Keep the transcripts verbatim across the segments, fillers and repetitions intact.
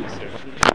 this year.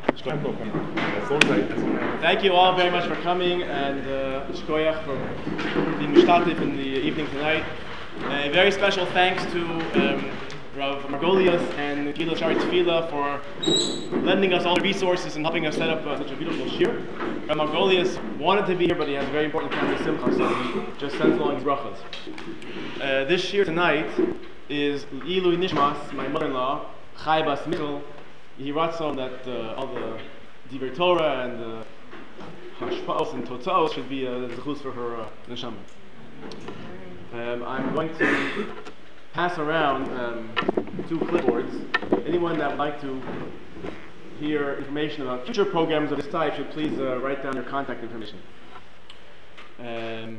Thank you all very much for coming, and uh, shkoyach for being mishtatif in the evening tonight. A very special thanks to um, Rav Margolius and Gila Shari Tefillah for lending us all the resources and helping us set up uh, such a beautiful shir. Rav Margolius wanted to be here, but he has a very important family simcha, so he just sends along his brachas. Uh, this shir tonight is Ilui Nishmas, my mother-in-law, Chai Bas Michal. He wrote on that uh, all the Divrei Torah and the Hashpaos and Totzaos should be a uh, zechus for her uh, neshama. Um, I'm going to pass around um, two clipboards. Anyone that would like to hear information about future programs of this type should please uh, write down your contact information. Um,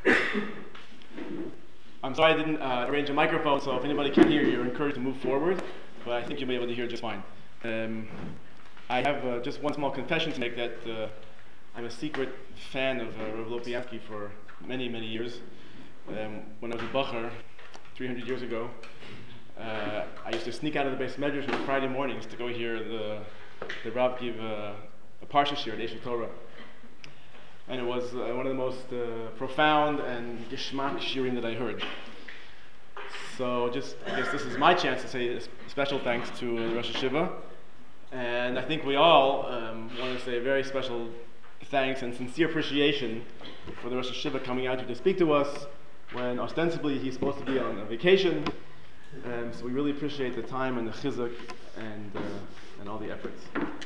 I'm sorry I didn't uh, arrange a microphone, so if anybody can hear you, you're encouraged to move forward, but I think you'll be able to hear just fine. Um, I have uh, just one small confession to make, that uh, I'm a secret fan of uh, Rav Lopiansky for many, many years. Um, when I was a bacher, three hundred years ago, uh, I used to sneak out of the base medrash on Friday mornings to go hear the, the Rav give uh, a parsha shir at Eish Torah. And it was uh, one of the most uh, profound and geshmak shirim that I heard. So just, I guess this is my chance to say a special thanks to uh, the Rosh Hashiva. And I think we all um, want to say a very special thanks and sincere appreciation for the Rosh Hashiva coming out here to speak to us when ostensibly he's supposed to be on a vacation. Um, so we really appreciate the time and the chizuk and, uh, and all the efforts.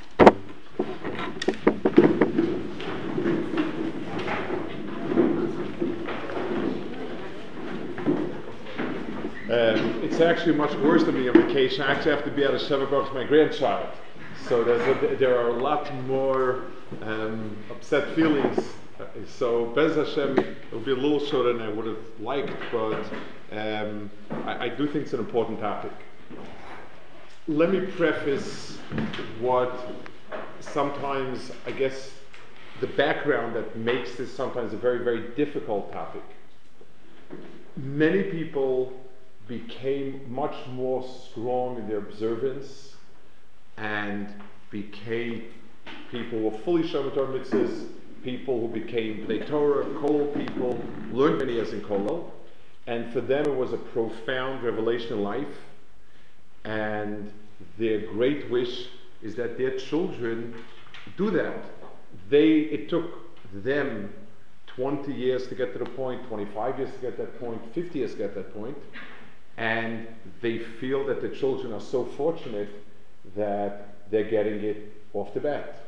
Um, it's actually much worse than being on vacation. I actually have to be at a Sheva Baruch with my grandchild. So there's a, there are a lot more um, upset feelings. Uh, so Bez Hashem, it will be a little shorter than I would have liked, but um, I, I do think it's an important topic. Let me preface what sometimes, I guess, the background that makes this sometimes a very, very difficult topic. Many people became much more strong in their observance and became people who were fully Shomer Torah mitzvahs, people who became Bnei Torah, Kollel people, learned many years in Kollel, and for them it was a profound revelation in life, and their great wish is that their children do that. They, it took them twenty years to get to the point, twenty-five years to get that point, fifty years to get that point, and they feel that the children are so fortunate that they're getting it off the bat.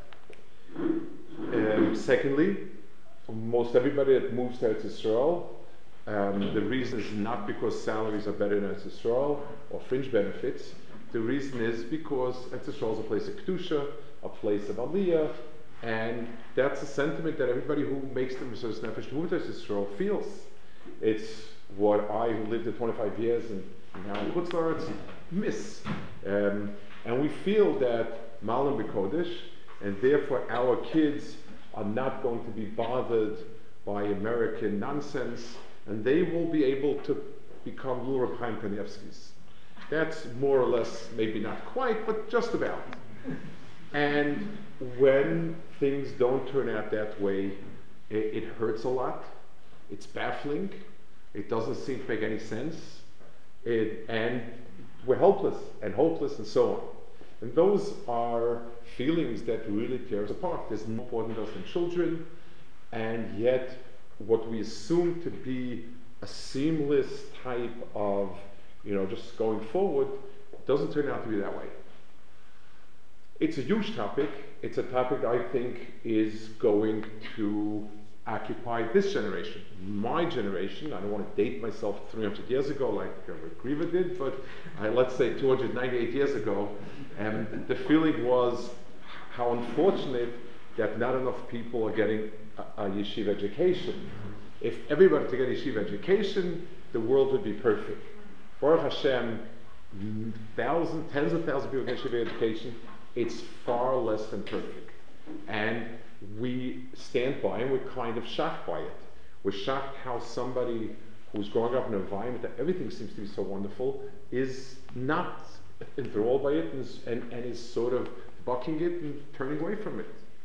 Um, secondly, most everybody that moves to Eretz Yisrael, um, the reason is not because salaries are better in Eretz Yisrael or fringe benefits. The reason is because Eretz Yisrael is a place of Kedusha, a place of Aliyah, and that's a sentiment that everybody who makes the Mesiras Nefesh to move to Eretz Yisrael feels. It's what I, who lived there twenty-five years and now in Chutz La'aretz, miss. Um, and we feel that Malam B'Kodesh, and therefore our kids are not going to be bothered by American nonsense, and they will be able to become little Reb Chaim Kanievskis. That's more or less, maybe not quite, but just about. And when things don't turn out that way, it, it hurts a lot. It's baffling. It doesn't seem to make any sense. It, and we're helpless and hopeless and so on. And those are feelings that really tear us apart. There's no important to us than children, and yet what we assume to be a seamless type of, you know, just going forward, doesn't turn out to be that way. It's a huge topic. It's a topic that I think is going to occupy this generation. My generation, I don't want to date myself three hundred years ago like uh, Rick Grieva did, but uh, let's say two hundred ninety-eight years ago, and um, the feeling was how unfortunate that not enough people are getting a, a yeshiva education. If everybody could get a yeshiva education, the world would be perfect. Baruch Hashem, thousands, tens of thousands of people get yeshiva education. It's far less than perfect. And we stand by and we're kind of shocked by it. We're shocked how somebody who's growing up in an environment that everything seems to be so wonderful is not enthralled by it and, and, and is sort of bucking it and turning away from it.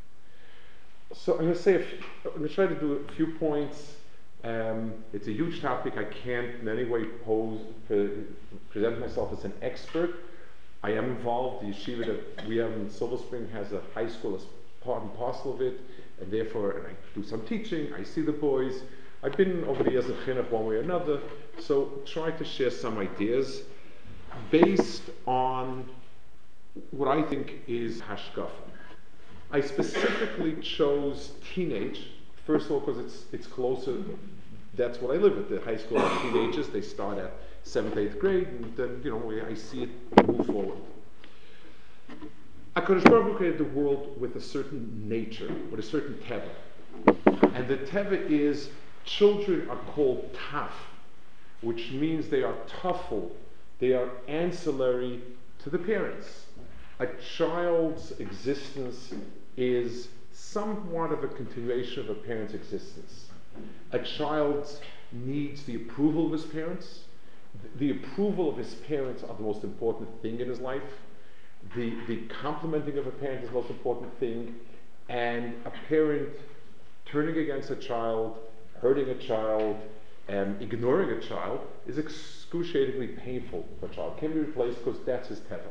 So I'm going to say, a few, I'm going to try to do a few points. Um, it's a huge topic. I can't in any way pose, pre- present myself as an expert. I am involved. The yeshiva that we have in Silver Spring has a high school as part and parcel of it, and therefore and I do some teaching. I see the boys. I've been over the years in chinuch one way or another, so try to share some ideas based on what I think is hashkafa. I specifically chose teenage, first of all because it's it's closer, that's what I live with, the high school of teenagers. They start at seventh, eighth grade, and then, you know, I see it move forward. HaKadosh Baruch Hu created the world with a certain nature, with a certain teva. And the teva is, children are called taf, which means they are tuffle, they are ancillary to the parents. A child's existence is somewhat of a continuation of a parent's existence. A child needs the approval of his parents. The approval of his parents are the most important thing in his life. The, the complimenting of a parent is the most important thing. And a parent turning against a child, hurting a child, and ignoring a child is excruciatingly painful for a child. It can be replaced because that's his teva.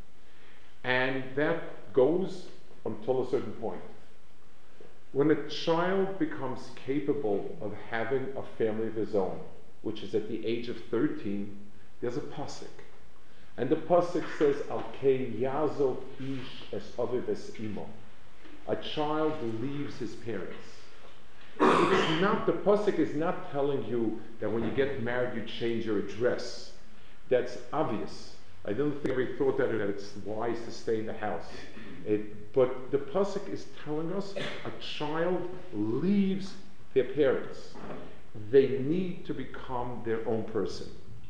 And that goes until a certain point. When a child becomes capable of having a family of his own, which is at the age of thirteen, there's a pasuk. And the pasuk says, Al-kei yazov ish es aviv es imo. A child leaves his parents. It's not, the pasuk is not telling you that when you get married you change your address. That's obvious. I don't think we thought that, that it's wise to stay in the house. It, but the pasuk is telling us a child leaves their parents. They need to become their own person.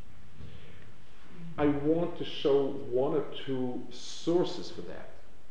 I want to show one or two sources for that.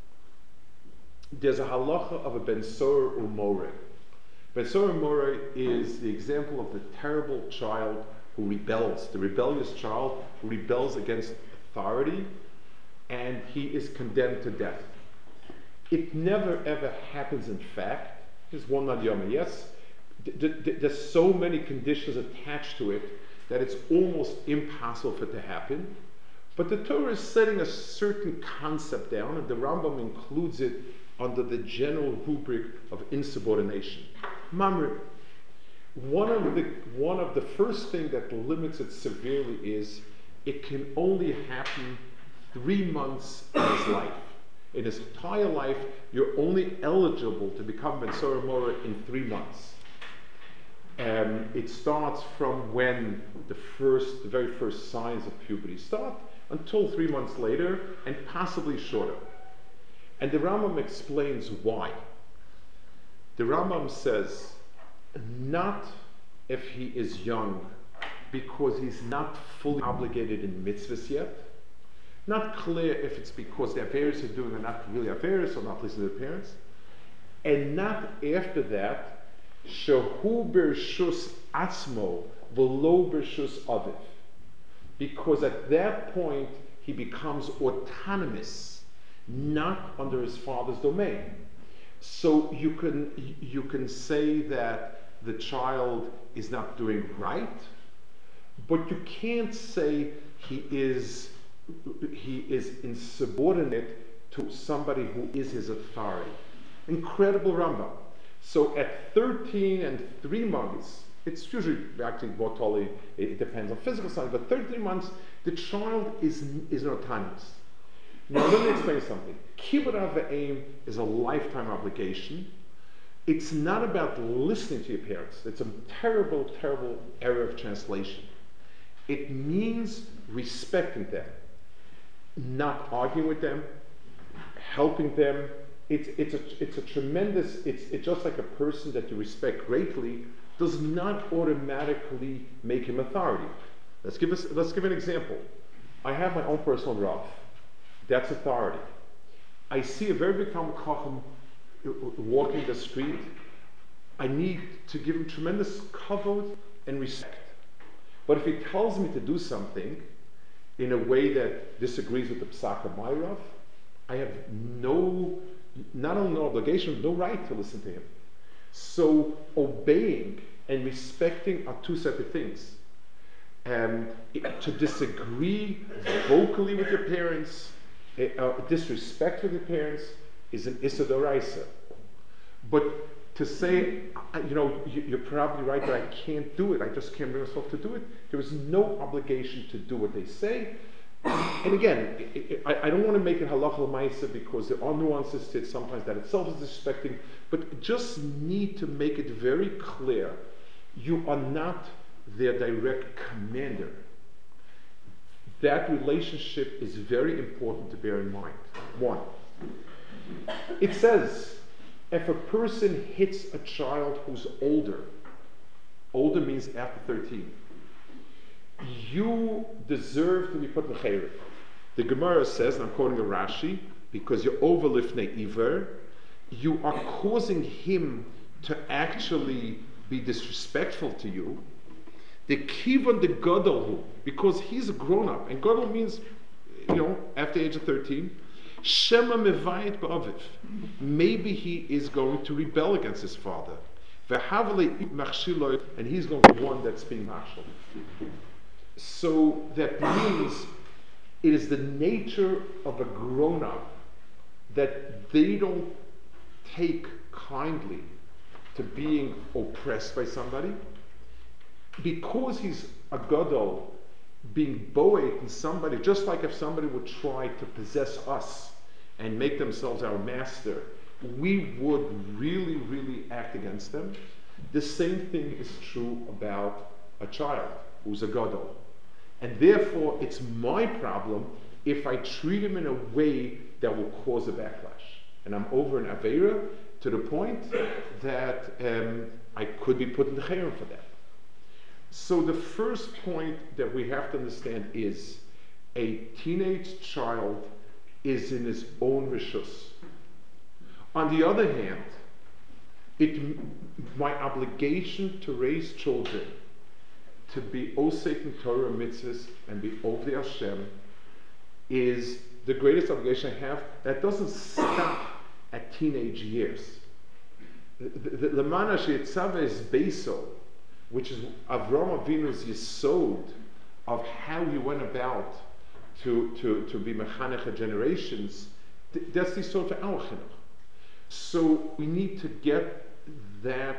There's a halacha of a Ben Sor Umore. Ben Sor Umore is the example of the terrible child who rebels, the rebellious child who rebels against authority, and he is condemned to death. It never ever happens in fact. There's one Nadiyama, yes. D- d- there's so many conditions attached to it that it's almost impossible for it to happen. But the Torah is setting a certain concept down, and the Rambam includes it under the general rubric of insubordination. Mamre, one of the one of the first thing that limits it severely is it can only happen three months in his life. In his entire life, you're only eligible to become Ben Sor Umore in three months. Um, it starts from when the first, the very first signs of puberty start until three months later, and possibly shorter. And the Rambam explains why. The Rambam says, not if he is young, because he's not fully obligated in mitzvahs yet. Not clear if it's because the affairs he's doing are not really affairs or not listening to the parents. And not after that, shehu bershus atzmo v'lo bershus aviv. Because at that point, he becomes autonomous, not under his father's domain. So you can, you can say that the child is not doing right, but you can't say he is he is insubordinate to somebody who is his authority. Incredible Rambam. So at thirteen and three months, it's usually actually more totally, it depends on physical science, but thirteen months, the child is is autonomous. Now let me explain something. Kibbud Avim is a lifetime obligation. It's not about listening to your parents. It's a terrible, terrible error of translation. It means respecting them, not arguing with them, helping them. It's it's a it's a tremendous. It's it's just like a person that you respect greatly does not automatically make him authority. Let's give us let's give an example. I have my own personal Rav. That's authority. I see a very big Talmid Chacham walking the street. I need to give him tremendous kavod and respect. But if he tells me to do something in a way that disagrees with the Psak of my Rav, I have no, not only no obligation, no right to listen to him. So obeying and respecting are two separate things. Um, it, to disagree vocally with your parents, uh, disrespect with your parents, is an issa d'oraisa. But to say, you know, you're probably right, but I can't do it, I just can't bring myself to do it, there is no obligation to do what they say. And again, it, it, I, I don't want to make it halacha l'maisa because there are nuances to it sometimes that itself is disrespecting, but just need to make it very clear, you are not their direct commander. That relationship is very important to bear in mind. One, it says, if a person hits a child who's older, older means after thirteen, you deserve to be put in chayrim. The Gemara says, and I'm quoting a Rashi, because you're over lifnei iver, you are causing him to actually be disrespectful to you. The kivon the gadol, because he's a grown up, and gadol means, you know, after the age of thirteen. Shema mevayit ba'aviv. Maybe he is going to rebel against his father. And he's going to be one that's being machshel. So that means it is the nature of a grown-up that they don't take kindly to being oppressed by somebody. Because he's a gadol, being boed in somebody, just like if somebody would try to possess us and make themselves our master, we would really, really act against them. The same thing is true about a child who's a gadol. And therefore, it's my problem if I treat him in a way that will cause a backlash. And I'm over an aveira to the point that um, I could be put in the chayrim for that. So the first point that we have to understand is a teenage child is in his own rishus. On the other hand, it my obligation to raise children to be osek in Torah mitzvahs and be ovdei Hashem is the greatest obligation I have. That doesn't stop at teenage years. The Lamana she'etzava is beso, which is Avraham Avinu's yesod of how he went about to, to, to be mechanech generations. Th- that's the yesod for our chinuch. So we need to get that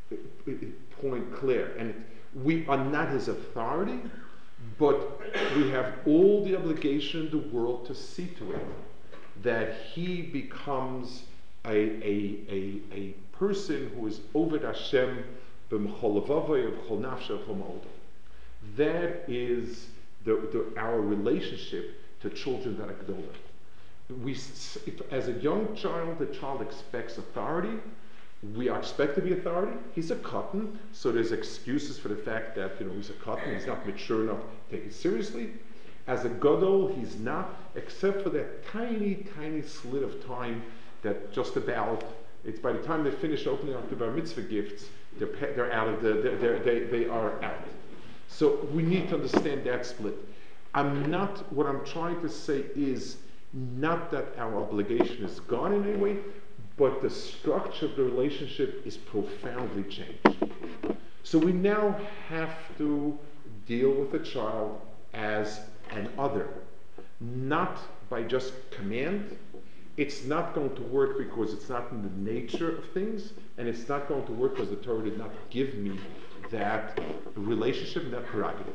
point clear. And we are not his authority, but we have all the obligation in the world to see to it that he becomes a, a, a, a person who is oved Hashem b'mchol levavoi v'chol nafsho v'chol ma'odo. That is the, the, our relationship to children that are gedolah. We, if, as a young child, the child expects authority. We are expect to be authority. He's a cotton, so there's excuses for the fact that, you know, he's a cotton, he's not mature enough to take it seriously. As a gadol, he's not, except for that tiny, tiny slit of time that just about, it's by the time they finish opening up the bar mitzvah gifts, they're, they're out of the, they're, they they are out. So we need to understand that split. I'm not, what I'm trying to say is not that our obligation is gone in any way, but the structure of the relationship is profoundly changed. So we now have to deal with the child as an other, not by just command. It's not going to work because it's not in the nature of things, and it's not going to work because the Torah did not give me that relationship and that prerogative.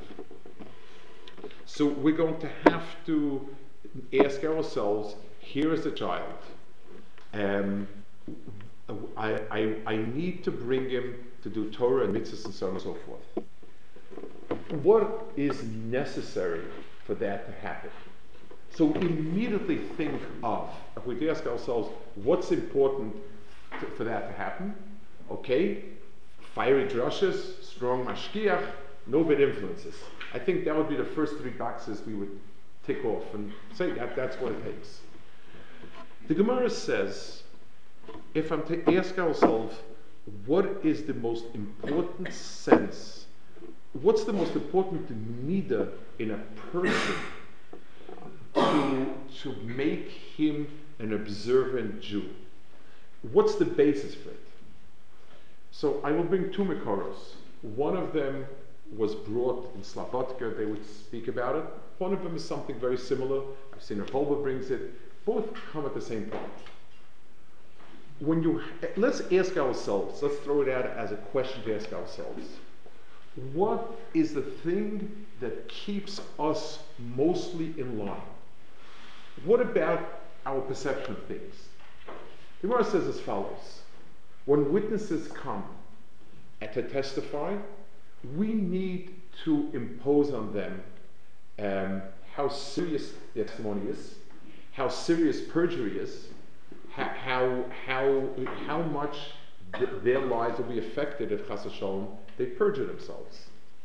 So we're going to have to ask ourselves, here is the child. Um, I, I, I need to bring him to do Torah and mitzvahs and so on and so forth. What is necessary for that to happen? So immediately think of, if we ask ourselves, what's important to, for that to happen? Okay, fiery drushes, strong mashkiach, no bad influences. I think that would be the first three boxes we would tick off and say that that's what it takes. The Gemara says, if I'm to ask ourselves, what is the most important sense, what's the most important midah in a person to, to make him an observant Jew. What's the basis for it? So I will bring two Mikoros. One of them was brought in Slobodka, they would speak about it. One of them is something very similar. I've seen Reholba brings it. Both come at the same point. When you, let's ask ourselves, let's throw it out as a question to ask ourselves. What is the thing that keeps us mostly in line? What about our perception of things? The Gemara says as follows. When witnesses come to testify, we need to impose on them um, how serious their testimony is, how serious perjury is, how how how, how much th- their lives will be affected if Chas v'Shalom they perjure themselves.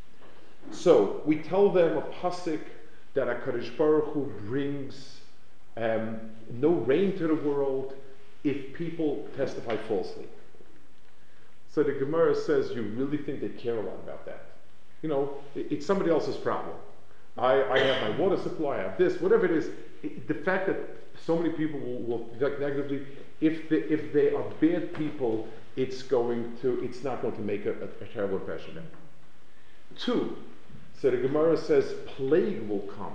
So we tell them a pasuk that HaKadosh Baruch Hu brings um, no rain to the world if people testify falsely. So the Gemara says, you really think they care a lot about that? You know, it, it's somebody else's problem. I, I have my water supply, I have this, whatever it is. It, the fact that so many people will, will react negatively, if they, if they are bad people, it's going to, it's not going to make a, a, a terrible impression. Two, so the Gemara says, plague will come,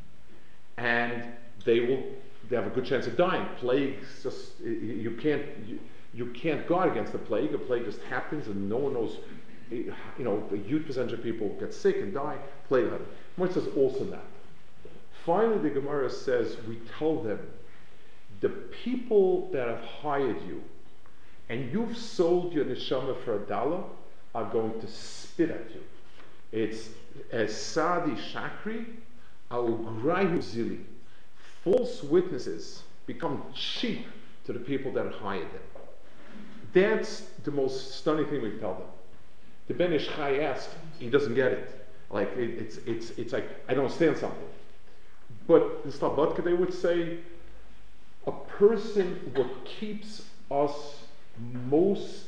and they will, they have a good chance of dying. Plagues just, you can't, you, you can't guard against the plague. A plague just happens, and no one knows. You know, a huge percentage of people get sick and die. Plague happens. Gemara says also that. Finally, the Gemara says we tell them, the people that have hired you, and you've sold your neshama for a dollar, are going to spit at you. It's as Sadi Shakri, Augrayu Zili. False witnesses become cheap to the people that hired them. That's the most stunning thing we tell them. The Ben Ish Chai asks, he doesn't get it. Like it, it's it's it's like I don't understand something. But in Slobodka they would say, a person, what keeps us most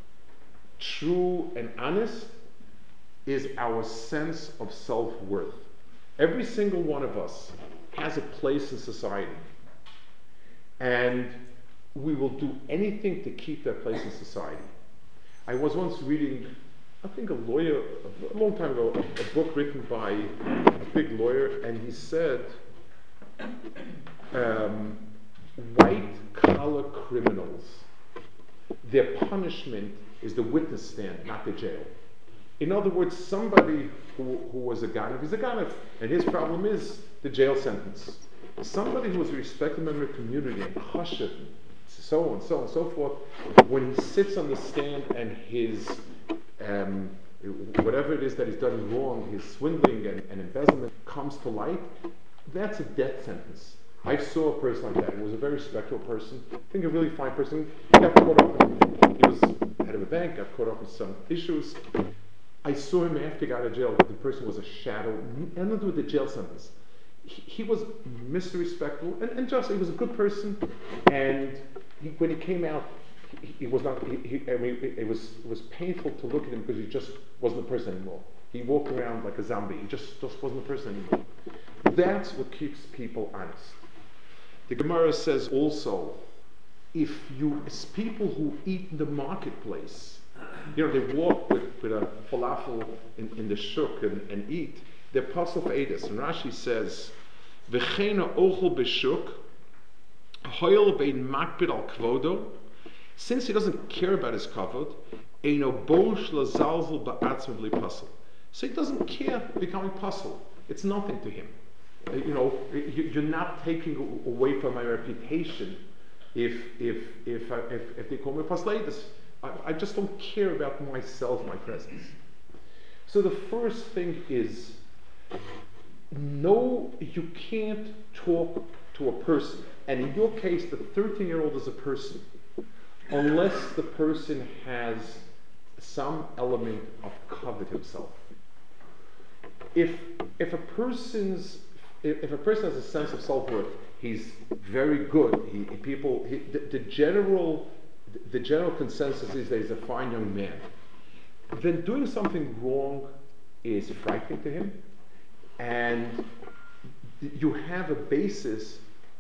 true and honest is our sense of self-worth. Every single one of us has a place in society, and we will do anything to keep that place in society. I was once reading, I think a lawyer, a long time ago, a, a book written by a big lawyer, and he said, um, white-collar criminals, their punishment is the witness stand, not the jail. In other words, somebody who, who was a Ganav, he's a Ganav, and his problem is the jail sentence. Somebody who was a respected member of the community and chashiv, so on, so on, and so forth, when he sits on the stand and his, um, whatever it is that he's done wrong, his swindling and, and embezzlement comes to light, that's a death sentence. I saw a person like that. He was a very respectable person, I think a really fine person. He got caught up in, he was head of a bank, got caught up in some issues. I saw him after he got out of jail. The person was a shadow, nothing to do with the jail sentence. He, he was Mister Respectable, and, and just, he was a good person, and he, when he came out, he, he was not, he, he, I mean, it, it was it was painful to look at him because he just wasn't a person anymore. He walked around like a zombie. He just, just wasn't a person anymore. That's what keeps people honest. The Gemara says also, if you, as people who eat in the marketplace, you know, they walk with, with a falafel in, in the shuk and, and eat, they're puzzle for edus. And Rashi says, V'cheina ochel b'shuk, hoil bein makbid al kvodo, since he doesn't care about his kavod, eino bosh lazalzel ba'atzmav li puzzle. So he doesn't care becoming puzzle. It's nothing to him. Uh, you know, you, you're not taking away from my reputation if if if uh, if, if they call me pasleidus. I, I just don't care about myself, my presence. So the first thing is, no, you can't talk to a person, and in your case, the thirteen-year-old is a person, unless the person has some element of covet himself. If if a person's if, if a person has a sense of self-worth, he's very good. He, he people he, the, the general the general consensus is that he's a fine young man. Then doing something wrong is frightening to him, and you have a basis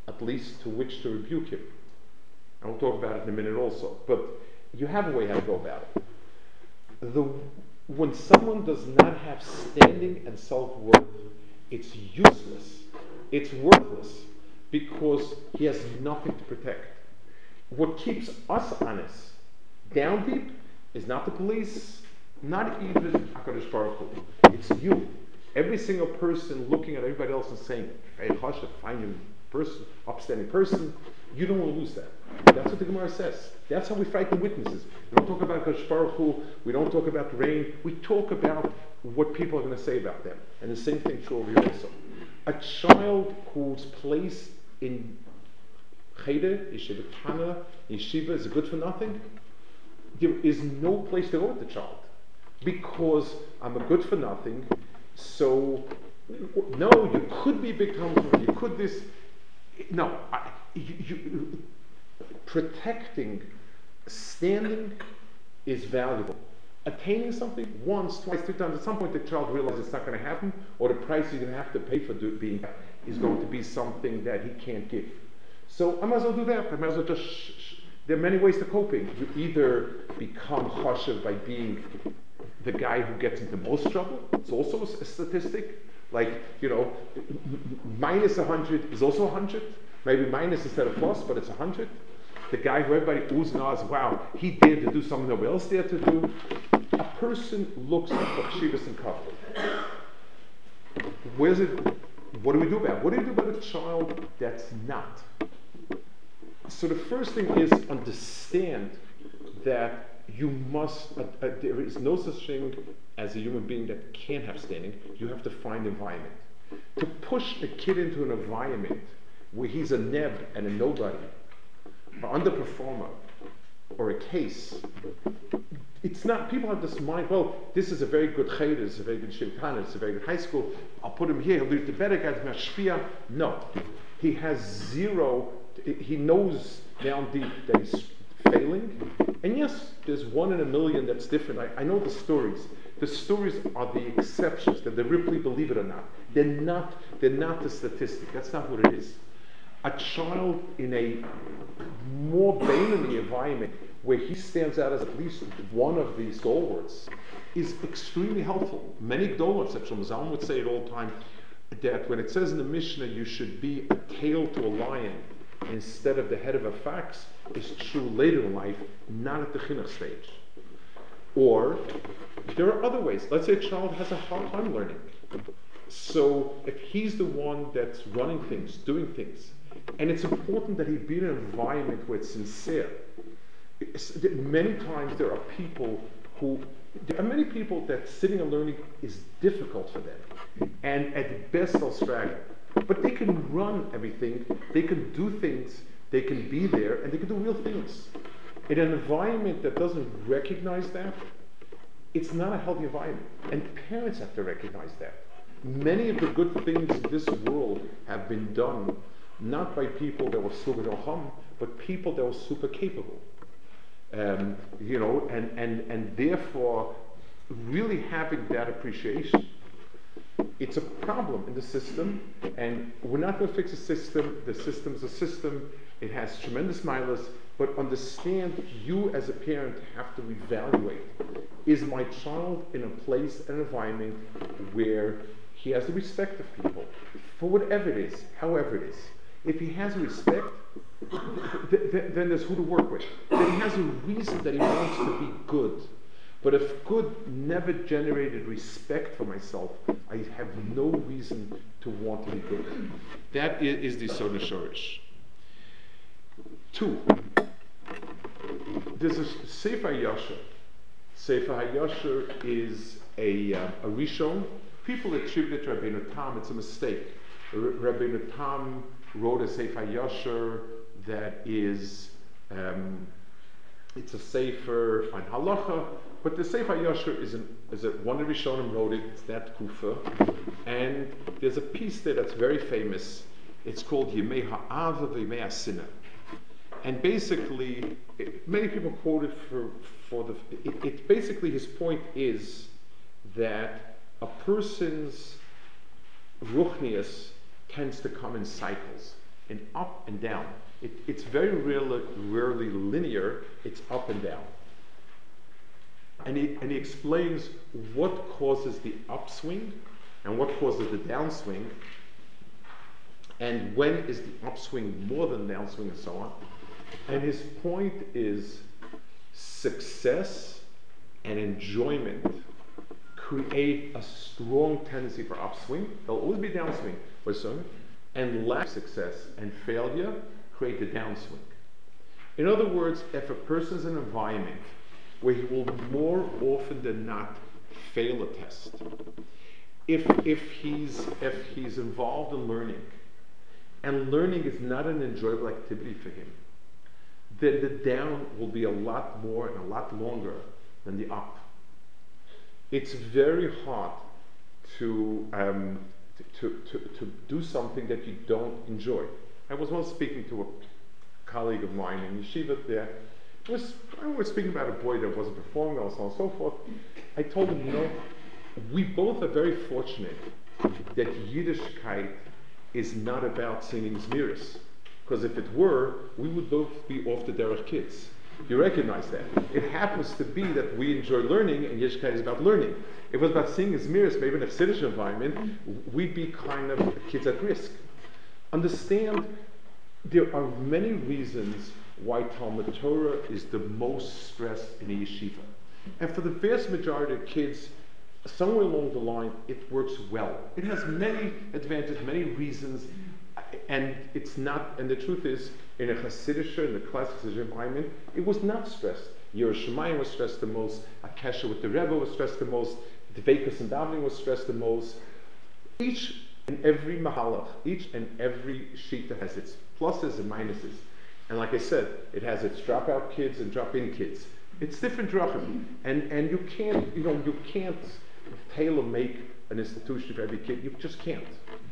at least to which to rebuke him. And we'll talk about it in a minute also. But you have a way how to go about it. The, when someone does not have standing and self-worth, it's useless. It's worthless because he has nothing to protect. What keeps us honest, down deep, is not the police, not even HaKadosh Baruch Hu. It's you. Every single person looking at everybody else and saying, hey, hush, a fine person, upstanding person, you don't want to lose that. That's what the Gemara says. That's how we frighten witnesses. We don't talk about HaKadosh Baruch Hu, we don't talk about the rain, we talk about what people are going to say about them. And the same thing true over here also. A child who's placed in Cheder, Yeshiva Tana, Yeshiva is good for nothing, there is no place to go with the child. Because I'm a good for nothing, so no, you could be a big Talmud, you could this. No, I, you, you, protecting, standing is valuable. Attaining something once, twice, three times, at some point the child realizes it's not going to happen, or the price he's going to have to pay for do, being is going to be something that he can't give. So I might as well do that. I might as well just. Sh- sh- there are many ways to coping. You either become chashav by being the guy who gets into most trouble. It's also a statistic. Like, you know, minus one hundred is also one hundred. Maybe minus instead of plus, but it's one hundred. The guy who everybody oohs and ahs, wow, he dared to do something nobody else dared to do. A person looks at Chashivas and Kavod. Where's it? What do we do about it? What do you do about a child that's not? So the first thing is understand that you must, uh, uh, there is no such thing as a human being that can't have standing. You have to find environment. To push a kid into an environment where he's a neb and a nobody, an underperformer, or a case, it's not, people have this mind, well, this is a very good cheder, it's a very good shivkana, it's a very good high school, I'll put him here, he'll do the better guys, mashpia. No. He has zero, he knows down deep that he's failing. And yes, there's one in a million that's different. I, I know the stories. The stories are the exceptions, that they really believe it or not. They're not, they're not the statistic. That's not what it is. A child in a more Bainani environment where he stands out as at least one of these stalwarts is extremely helpful. Many Gdolim, such as Zalman would say it all the time, that when it says in the Mishnah you should be a tail to a lion instead of the head of a fox, is true later in life, not at the chinuch stage. Or there are other ways. Let's say a child has a hard time learning. So if he's the one that's running things, doing things, and it's important that he be in an environment where it's sincere. It's, many times there are people who, there are many people that sitting and learning is difficult for them. And at best they'll struggle. But they can run everything, they can do things, they can be there, and they can do real things. In an environment that doesn't recognize that, it's not a healthy environment. And parents have to recognize that. Many of the good things in this world have been done not by people that were super hum, but people that were super capable. Um, you know, and, and, and therefore really having that appreciation. It's a problem in the system, and we're not going to fix the system. The system's a system. It has tremendous milas, but understand you as a parent have to evaluate. Is my child in a place, an environment where he has the respect of people, for whatever it is, however it is. If he has respect, th- th- then there's who to work with. Then he has a reason that he wants to be good. But if good never generated respect for myself, I have no reason to want to be good. That is, is the Sod Shorish. Two, there's a Sefer Yasher. Sefer Yasher is a, uh, a Rishon. People attribute it to Rabbeinu Tam. It's a mistake. R- Rabbeinu Tam wrote a Sefer Yasher that is, um, it's a Sefer on Halacha, but the Sefer Yasher is, an, is a, one of the Rishonim wrote it, it's that Kufa, and there's a piece there that's very famous. It's called Yemei Ha'ava V'Yemei Ha'Sinah. And basically, it, many people quote it for, for the, it, it basically, his point is that a person's ruchnius tends to come in cycles. and up and down. It, it's very rarely, rarely linear, it's up and down. And he, and he explains what causes the upswing and what causes the downswing, and when is the upswing more than the downswing, and so on. And his point is success and enjoyment create a strong tendency for upswing. There'll always be downswing, and lack of success and failure create the downswing. In other words, if a person's in an environment where he will more often than not fail a test, if if he's if he's involved in learning, and learning is not an enjoyable activity for him, then the down will be a lot more and a lot longer than the up. It's very hard to, um, to, to, to do something that you don't enjoy. I was once speaking to a colleague of mine in yeshiva there. I was, I was speaking about a boy that wasn't performing well, so on and so forth. I told him, you know, we both are very fortunate that Yiddishkeit is not about singing Zmiris. Because if it were, we would both be off the derech kids. You recognize that. It happens to be that we enjoy learning, and Yiddishkeit is about learning. If it was about singing Zmiris, maybe in a Siddish environment, we'd be kind of kids at risk. Understand, there are many reasons why Talmud Torah is the most stressed in a yeshiva. And for the vast majority of kids, somewhere along the line, it works well. It has many advantages, many reasons, and it's not, and the truth is, in a Hasidic, in the classic Hasidic environment, it was not stressed. Yerushalayim was stressed the most, Akesha with the Rebbe was stressed the most, Dveikus and Davening was stressed the most. Each and every mahalach, each and every shita has its pluses and minuses. And like I said, it has its dropout kids and drop-in kids. It's different drachim, and and you can't, you know, you can't tailor make an institution for every kid. You just can't.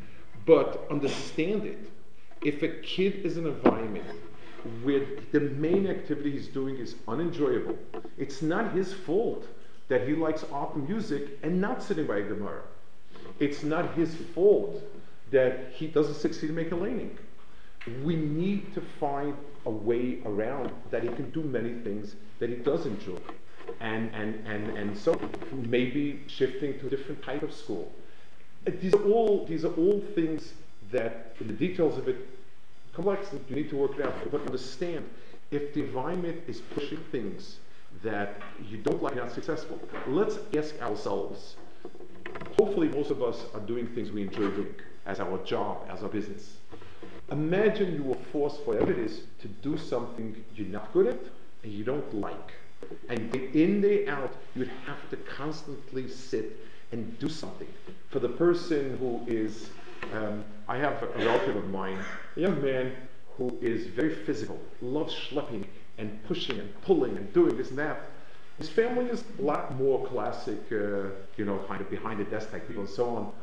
But understand it. If a kid is in an environment where the main activity he's doing is unenjoyable, it's not his fault that he likes art and music and not sitting by a Gemara. It's not his fault that he doesn't succeed in making a laning. We need to find a way around that he can do many things that he does enjoy. And, and, and, and so maybe shifting to a different type of school. These are all, these are all things that, in the details of it, complex, you need to work it out. But understand, if the environment is pushing things that you don't like, you're not successful, let's ask ourselves. Hopefully most of us are doing things we enjoy doing, as our job, as our business. Imagine you were forced, whatever it is, to do something you're not good at and you don't like. And day in, day out, you'd have to constantly sit and do something. For the person who is, um, I have a relative of mine, a young man who is very physical, loves schlepping and pushing and pulling and doing this and that. His family is a lot more classic, uh, you know, kind of behind the desk type people and so on.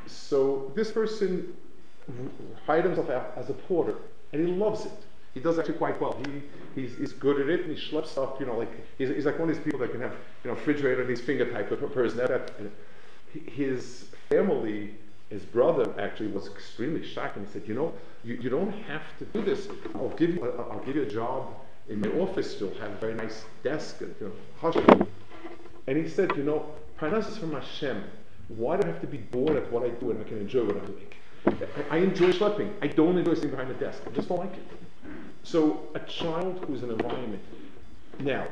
So this person hired himself out as a porter, and he loves it. He does actually quite well. He, he's, he's good at it, and he schleps stuff, you know, like, he's, he's like one of these people that can have, you know, refrigerator on his finger type of person. That, that, his family, his brother actually was extremely shocked, and he said, you know, you, you don't have to do this. I'll give you, a, I'll give you a job in my office. You'll have a very nice desk, and, you know, hush. And he said, you know, Parnas is from Hashem. Why do I have to be bored at what I do and I can enjoy what I'm doing? I, I enjoy schlepping. I don't enjoy sitting behind a desk. I just don't like it. So a child who's in an environment, now,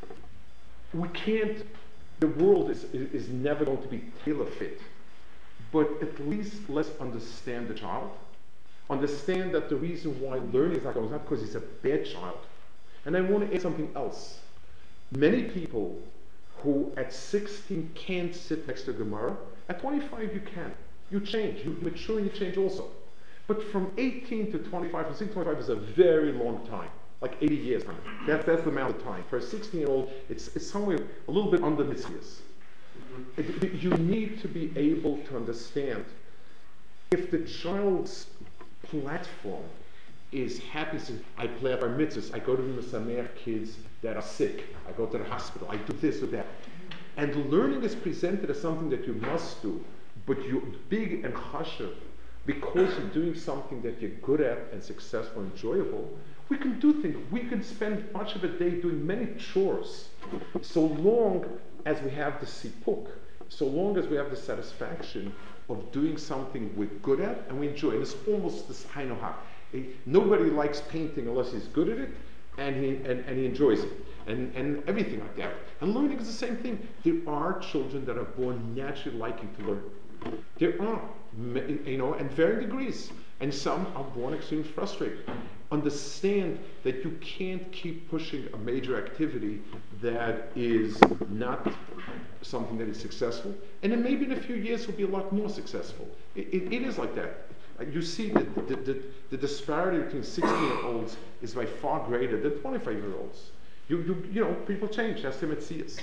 we can't, the world is, is, is never going to be tailor-fit, but at least let's understand the child. Understand that the reason why learning is not going is not because he's a bad child. And I want to add something else. Many people who at sixteen can't sit next to Gemara, at twenty-five you can. You change, you mature and you change also. But from eighteen to twenty-five, from sixteen to twenty-five is a very long time, like eighty years time. That, that's the amount of time. For a sixteen-year-old, it's, it's somewhere a little bit under this years. It, it, you need to be able to understand if the child's platform is happy. So I play at our mitzvahs, I go to the Sameach kids that are sick, I go to the hospital, I do this or that. And learning is presented as something that you must do, but you're big and chashuv because you're doing something that you're good at and successful and enjoyable, we can do things. We can spend much of a day doing many chores, so long as we have the sipuk, so long as we have the satisfaction of doing something we're good at and we enjoy. And it's almost this hainoha. Nobody likes painting unless he's good at it and he and, and he enjoys it. And, and everything like that. And learning is the same thing. There are children that are born naturally liking to learn. There are, you know, and varying degrees. And some are born extremely frustrated. Understand that you can't keep pushing a major activity that is not something that is successful. And then maybe in a few years will be a lot more successful. It, it, it is like that. You see that the, the, the, the disparity between sixteen-year-olds is by far greater than twenty-five-year-olds. You, you, you know, people change. That's the Metzias.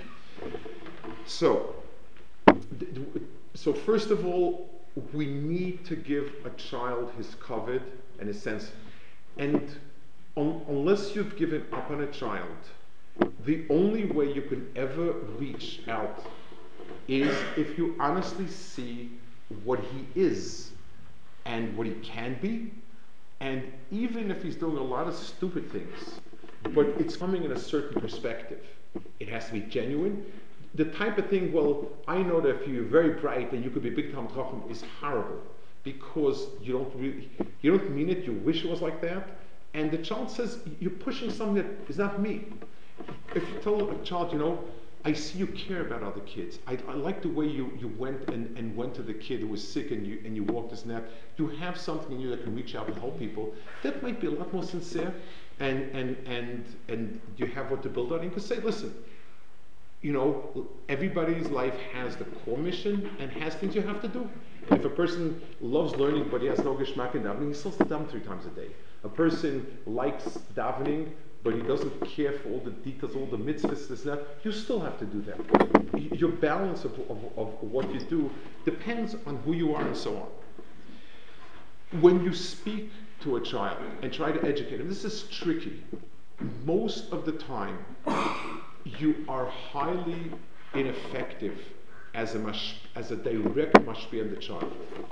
So, so first of all, we need to give a child his covet and his sense. And un, unless you've given up on a child, the only way you can ever reach out is if you honestly see what he is and what he can be, and even if he's doing a lot of stupid things, but it's coming in a certain perspective. It has to be genuine. The type of thing, well, I know that if you're very bright and you could be big Talmid Chacham, is horrible because you don't really, you don't mean it. You wish it was like that, and the child says you're pushing something that is not me. If you tell a child, you know, I see you care about other kids. I, I like the way you, you went and, and went to the kid who was sick and you and you walked this and that. You have something in you that can reach out and help people. That might be a lot more sincere, and and and and you have what to build on. You can say, listen, you know, everybody's life has the core mission and has things you have to do. If a person loves learning but he has no geschmack in davening, he still has to daven three times a day. A person likes davening but he doesn't care for all the details, all the mitzvahs, this and that, you still have to do that. Your balance of, of, of what you do depends on who you are and so on. When you speak to a child and try to educate him, this is tricky. Most of the time, you are highly ineffective as a, mash, as a direct mashpia on the child.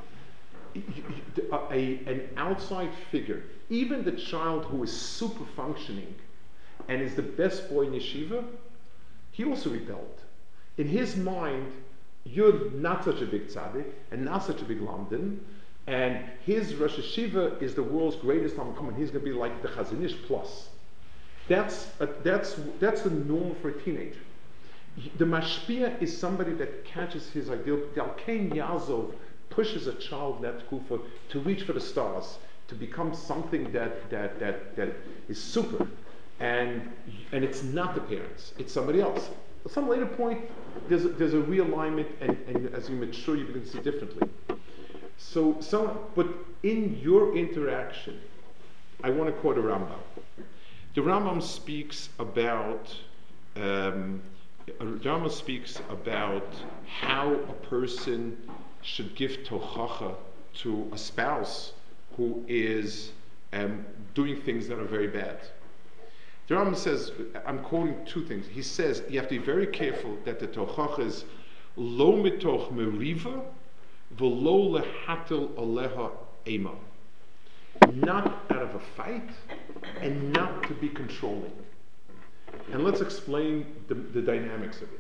A, a, an outside figure, even the child who is super functioning and is the best boy in yeshiva, he also rebelled. In his mind, you're not such a big tzaddik and not such a big lamdan, and his Rosh Yeshiva is the world's greatest lamdan, and he's going to be like the Chazon Ish plus. That's a, that's that's the norm for a teenager. The mashpia is somebody that catches his ideal. The Alkein Yazov pushes a child in that kufa to reach for the stars, to become something that that that that is super, and and it's not the parents, it's somebody else. At some later point, there's a, there's a realignment, and, and as you mature, you begin to see differently. So, so, but in your interaction, I want to quote a Rambam. The Rambam speaks about um, the Rambam speaks about how a person should give tochacha to a spouse who is um, doing things that are very bad. The Rambam says, I'm quoting two things. He says you have to be very careful that the tochacha is lo mitoch meriva v'lo lehatel aleha ema. Not out of a fight and not to be controlling. And let's explain the, the dynamics of it.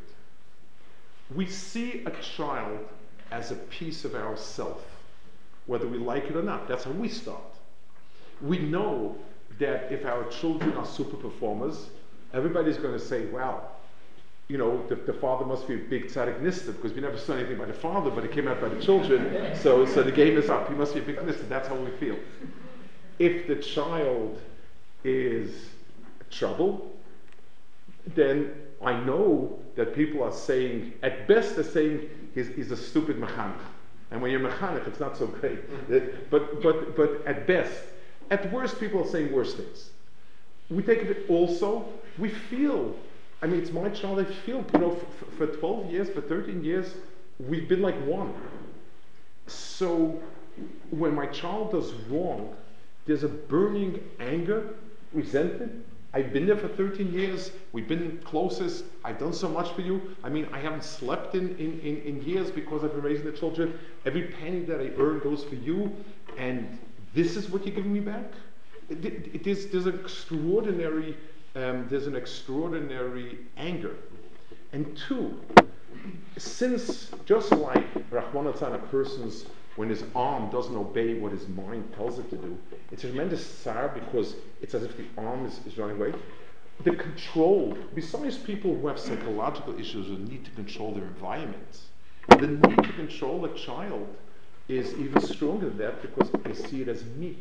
We see a child as a piece of ourself, whether we like it or not. That's how we start. We know that if our children are super performers, everybody's going to say, wow, you know, the, the father must be a big tzaddik nista, because we never saw anything by the father, but it came out by the children, so, so the game is up. He must be a big nista. That's how we feel. If the child is trouble, then I know that people are saying, at best they're saying he's, he's a stupid mechanech. And when you're mechanech, it's not so great. But, but, but at best, at worst, people are saying worse things. We take it also, we feel, I mean, it's my child, I feel, you know, for, for twelve years, for thirteen years, we've been like one. So when my child does wrong, there's a burning anger, resentment, I've been there for thirteen years. We've been closest. I've done so much for you. I mean, I haven't slept in, in, in, in years because I've been raising the children. Every penny that I earn goes for you, and this is what you're giving me back? It, it, it is, there's an extraordinary, um, there's an extraordinary anger. And two, since just like Rahman a person's, when his arm doesn't obey what his mind tells it to do, it's a tremendous sorrow because it's as if the arm is, is running away. The control, besides people who have psychological issues who need to control their environment, the need to control a child is even stronger than that because I see it as me.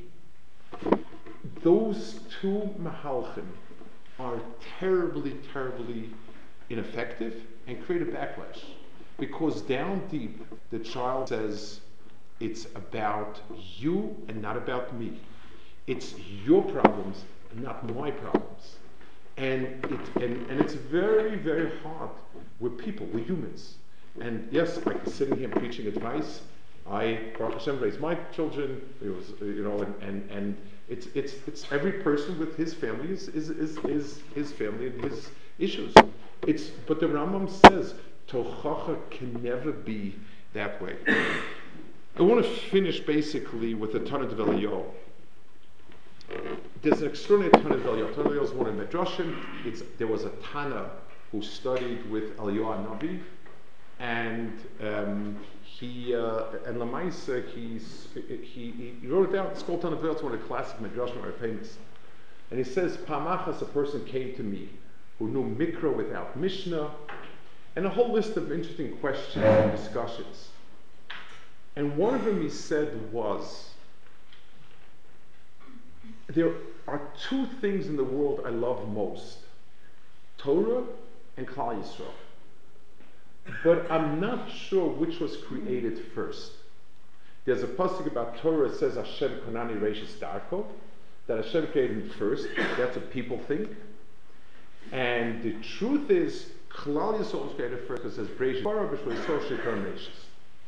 Those two mahalchim are terribly, terribly ineffective and create a backlash. Because down deep, the child says, it's about you and not about me. It's your problems and not my problems. And, it, and, and it's very, very hard. We're people, we're humans. And yes, like sitting here preaching advice, I, Baruch Hashem, raised my children, it was, you know, and, and, and it's, it's, it's every person with his family is, is, is, is his family and his issues. It's, but the Rambam says, Tochacha can never be that way. I want to finish basically with the Tana of Eliyahu. There's an extraordinary Tana of Eliyahu. Tana of Eliyahu is one in Medrashim. It's There was a Tana who studied with Eliyahu Navi, and um, he uh, and Lamaisa he's he, he wrote it down. It's called Tana of Eliyahu. It's one of the classic Medrashim, very famous. And he says, Pamachas, a person came to me who knew Mikra without Mishnah, and a whole list of interesting questions and discussions. And one of them he said was, there are two things in the world I love most, Torah and Klal Yisrael. But I'm not sure which was created first. There's a pasuk about Torah that says Hashem Konani Reishis Darko, that Hashem created it first. That's what people think. And the truth is, Klal Yisrael was created first because it says Breishis Bara B'Shvil Yisrael Shekar Reishis.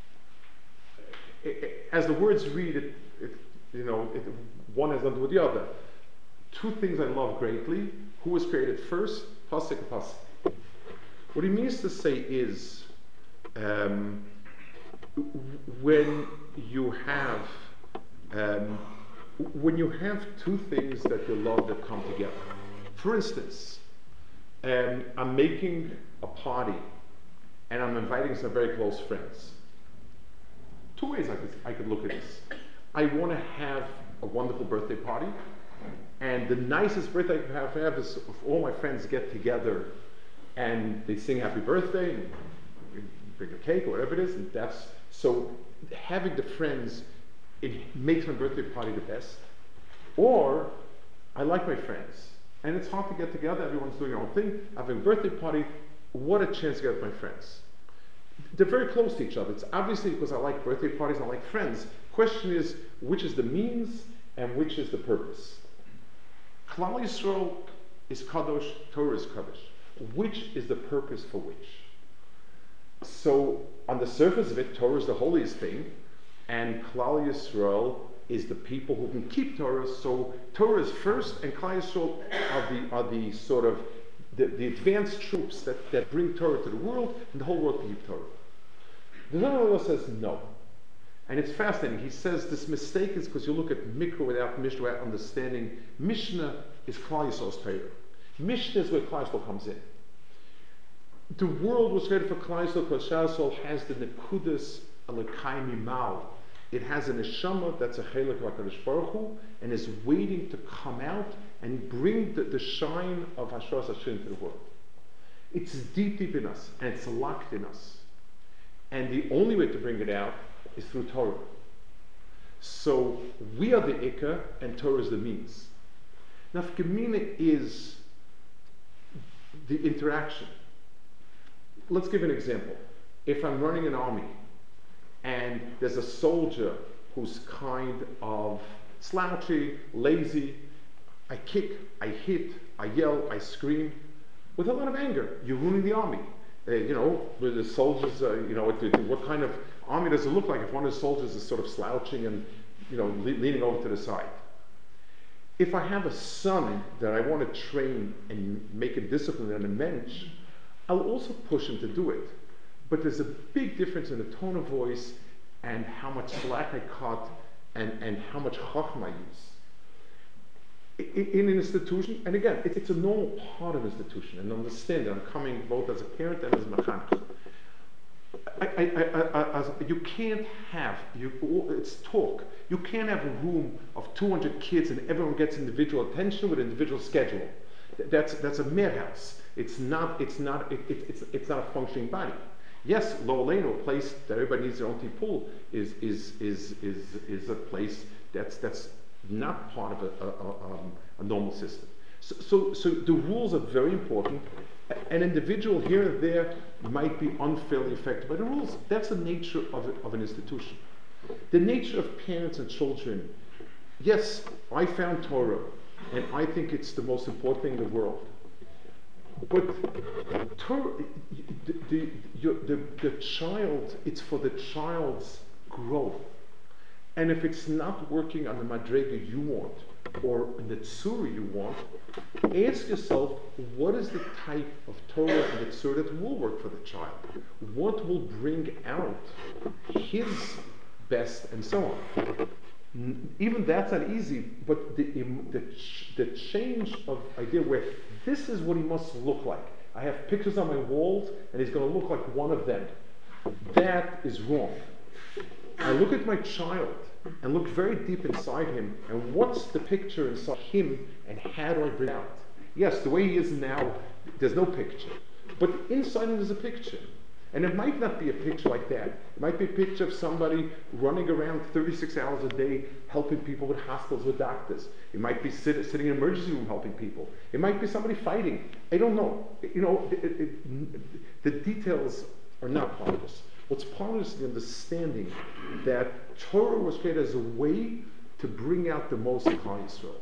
As the words read, it, it, you know, it, one has nothing to do with the other. Two things I love greatly. Who was created first? Pasuk and pasuk. What he means to say is, um, when you have, um, when you have two things that you love that come together. For instance, um, I'm making a party, and I'm inviting some very close friends. Two ways I could, I could look at this. I want to have a wonderful birthday party, and the nicest birthday I could have, have is if all my friends get together and they sing happy birthday, and bring a cake or whatever it is, and that's, so having the friends, it makes my birthday party the best. Or, I like my friends, and it's hard to get together, everyone's doing their own thing, having a birthday party, what a chance to get with my friends. They're very close to each other. It's obviously because I like birthday parties and I like friends. Question is, which is the means and which is the purpose? Klal Yisrael is Kadosh, Torah is Kadosh. Which is the purpose for which? So, on the surface of it, Torah is the holiest thing, and Klal Yisrael is the people who can keep Torah. So, Torah is first, and Klal Yisrael are the, are the sort of The, the advanced troops that, that bring Torah to the world, and the whole world can keep Torah. The Zohar says no. And it's fascinating. He says this mistake is because you look at Mikra without Mishnah, without understanding. Mishnah is Klal Yisrael's Torah. Mishnah is where Klal Yisrael comes in. The world was created for Klal Yisrael because Klal Yisrael has the Nekudas Alekai Mimal. It has a neshama that's a chelik of HaKadosh Baruch Hu, and is waiting to come out and bring the, the shine of Hashras Hashem to the world. It's deep, deep in us, and it's locked in us. And the only way to bring it out is through Torah. So we are the Ikka, and Torah is the means. Nafkamina is the interaction. Let's give an example. If I'm running an army, and there's a soldier who's kind of slouchy, lazy, I kick, I hit, I yell, I scream, with a lot of anger. You're ruining the army. Uh, you know, the soldiers, uh, you know, what, what kind of army does it look like if one of the soldiers is sort of slouching and, you know, le- leaning over to the side? If I have a son that I want to train and make a discipline and a mensch, I'll also push him to do it. But there's a big difference in the tone of voice and how much slack I cut and, and how much chachma I use. In, in an institution, and again, it, it's a normal part of an institution, and understand that I'm coming both as a parent and as a mechanech. I, I, I, I, as, you can't have, you, it's talk, you can't have a room of two hundred kids and everyone gets individual attention with an individual schedule. That's, that's a madhouse. It's not, it's, not, it, it, it's, it's not a functioning body. Yes, Lo Aleinu, a place that everybody needs their own tipul, is, is, is, is, is a place that's, that's not part of a, a, a, um, a normal system. So, so, so the rules are very important. An individual here and there might be unfairly affected by the rules. That's the nature of, it, of an institution. The nature of parents and children, yes, I found Torah, and I think it's the most important thing in the world. But Torah, the, the, your, the, the child, it's for the child's growth. And if it's not working on the madrega you want, or in the tzura you want, ask yourself, what is the type of Torah and the tzura that will work for the child? What will bring out his best, and so on. Even that's not easy, but the, the, the change of idea where this is what he must look like. I have pictures on my walls, and he's going to look like one of them. That is wrong. I look at my child and look very deep inside him, and what's the picture inside him, and how do I bring it out? Yes, the way he is now, there's no picture. But inside him there's a picture. And it might not be a picture like that. It might be a picture of somebody running around thirty-six hours a day helping people with hospitals, with doctors. It might be sit, sitting in an emergency room helping people. It might be somebody fighting. I don't know. You know, it, it, it, the details are not part of this. What's part of this is the understanding that Torah was created as a way to bring out the most of Klal Yisrael.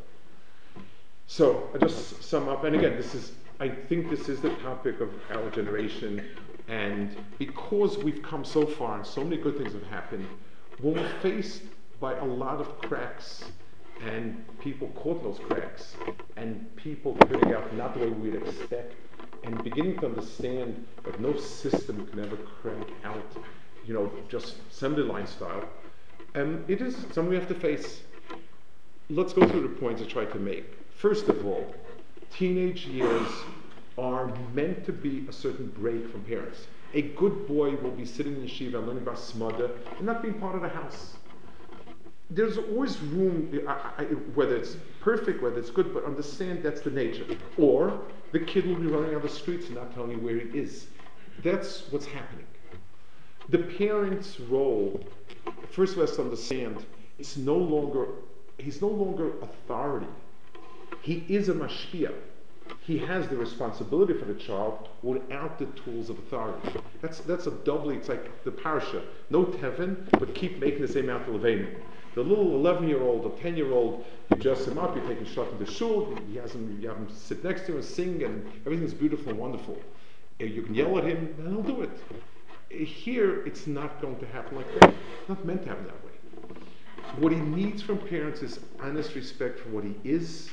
So, I just sum up, and again, this is, I think this is the topic of our generation. And because we've come so far and so many good things have happened, when we're faced by a lot of cracks and people caught in those cracks and people turning out not the way we'd expect and beginning to understand that no system can ever crank out, you know, just assembly line style, um, it is something we have to face. Let's go through the points I tried to make. First of all, teenage years are meant to be a certain break from parents. A good boy will be sitting in yeshiva and learning about smada and not being part of the house. There's always room, I, I, whether it's perfect, whether it's good, but understand that's the nature. Or the kid will be running on the streets and not telling you where he is. That's what's happening. The parent's role, first of all, has to understand, it's no longer, he's no longer authority. He is a mashpia. He has the responsibility for the child without the tools of authority. That's that's a doubly, it's like the parasha. No tevin, but keep making the same amount of levanim. The little eleven-year-old or ten-year-old, you dress him up, you take him shot into shul, you have, him, you have him sit next to him and sing, and everything's beautiful and wonderful. You can yell at him, and he'll do it. Here, it's not going to happen like that. It's not meant to happen that way. What he needs from parents is honest respect for what he is,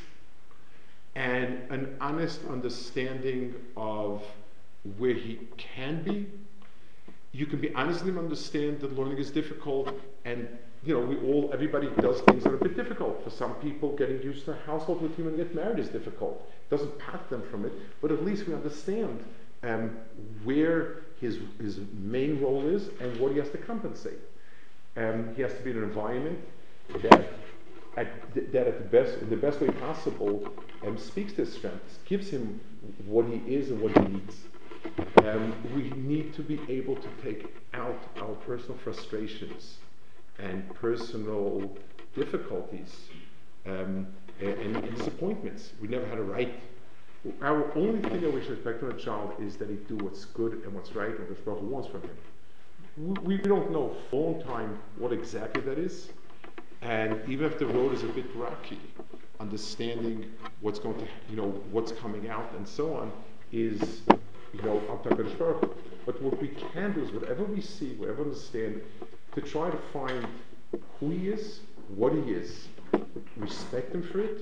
and an honest understanding of where he can be. You can be honest with him, understand that learning is difficult, and you know, we all, everybody does things that are a bit difficult. For some people, getting used to a household routine when they get married is difficult. It doesn't pack them from it, but at least we understand um, where his his main role is and what he has to compensate. Um, he has to be in an environment that At, that at the best, in the best way possible, um, speaks to his strengths, gives him what he is and what he needs. Um, we need to be able to take out our personal frustrations and personal difficulties um, and, and disappointments. We never had a right. Our only thing that we should expect from a child is that he do what's good and what's right and what the Baruch Hu wants from him. We, we don't know for a long time what exactly that is. And even if the road is a bit rocky, understanding what's going to, you know, what's coming out and so on is, you know, up to HaKadosh Baruch Hu. But what we can do is whatever we see, whatever we understand, to try to find who he is, what he is, respect him for it,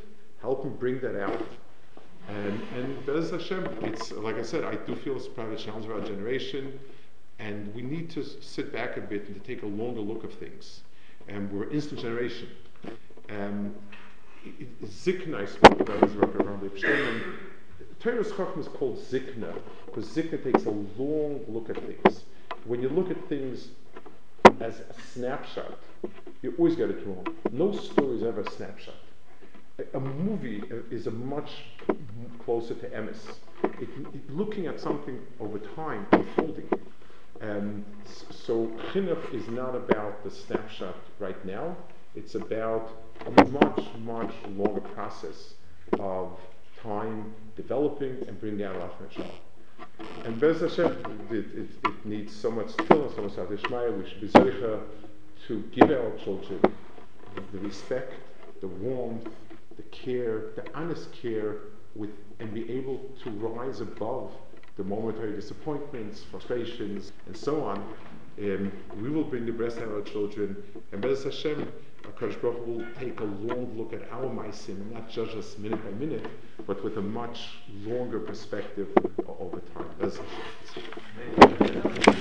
helping bring that out. And and Be'ez Hashem, it's like I said, I do feel it's probably a challenge of our generation, and we need to sit back a bit and to take a longer look of things. And we're instant generation. Um, Zikna, I spoke about this around the Pshtem. Torah's Chacham is called Zikna, because Zikna takes a long look at things. When you look at things as a snapshot, you always get it wrong. No story is ever a snapshot. A, a movie is a much closer to emes. It, it, looking at something over time, unfolding. Um, so Chinuch is not about the snapshot right now. It's about a much, much longer process of time developing and bringing out Lachman Shalom. And Be'ez Hashem, it, it, it needs so much tefillah, so much Adishmaya. We should be zeicha to give our children the respect, the warmth, the care, the honest care, with, and be able to rise above the momentary disappointments, frustrations, and so on. Um, we will bring the best out of our children, and Be'ez Hashem, HaKadosh Baruch Hu will take a long look at our ma'asim and not judge us minute by minute, but with a much longer perspective over time. Be'ez Hashem.